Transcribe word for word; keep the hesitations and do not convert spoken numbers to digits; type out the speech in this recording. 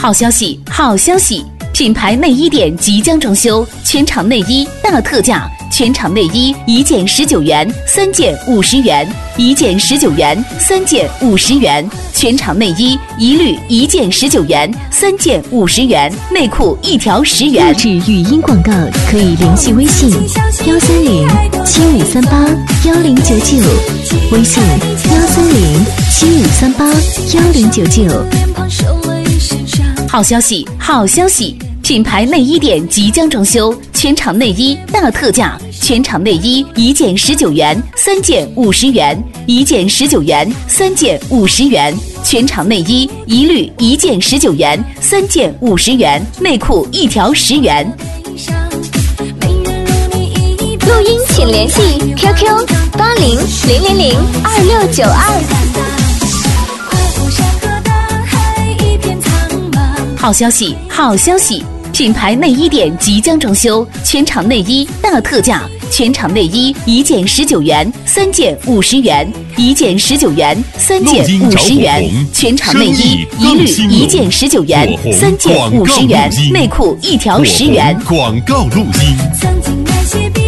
好消息，好消息！品牌内衣店即将装修，全场内衣大特价，全场内衣一件十九元，三件五十元，一件十九元，三件五十元，全场内衣一律一件十九元，三件五十元，内裤一条十元。 录制语音广告可以联系微信幺三零七五三八幺零九九，微信幺三零七五三八幺零九九。 好消息，好消息！品牌内衣店即将装修，全场内衣大特价，全场内衣一件十九元，三件五十元，一件十九元，三件五十元，全场内衣一律一件十九元，三件五十元，内裤一条十元。 录音请联系 Q Q 八零零零零二六九二。 好消息，好消息！品牌内衣店即将装修，全场内衣大特价，全场内衣一件十九元，三件五十元，一件十九元，三件五十元，全场内衣一律一件十九元，三件五十元，内裤一条十元。 广告录音。